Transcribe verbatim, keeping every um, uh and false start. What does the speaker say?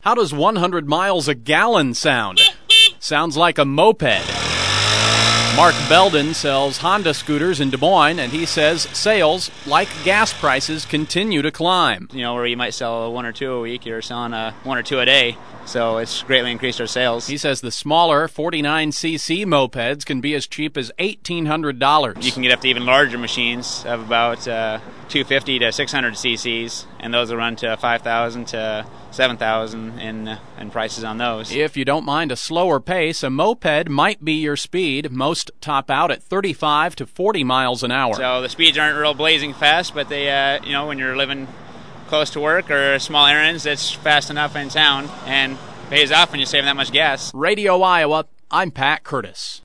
How does one hundred miles a gallon sound? Sounds like a moped. Mark Belden sells Honda scooters in Des Moines, and he says sales, like gas prices, continue to climb. You know, where you might sell one or two a week, you're selling uh, one or two a day. So it's greatly increased our sales. He says the smaller forty-nine c c mopeds can be as cheap as eighteen hundred dollars. You can get up to even larger machines of about uh, two hundred fifty to six hundred c c's, and those will run to five thousand to seven thousand in, uh, in prices on those. If you don't mind a slower pace, a moped might be your speed. Most top out at thirty-five to forty miles an hour. So the speeds aren't real blazing fast, but they, uh, you know, when you're living close to work or small errands, it's fast enough in town and pays off when you're saving that much gas. Radio Iowa, I'm Pat Curtis.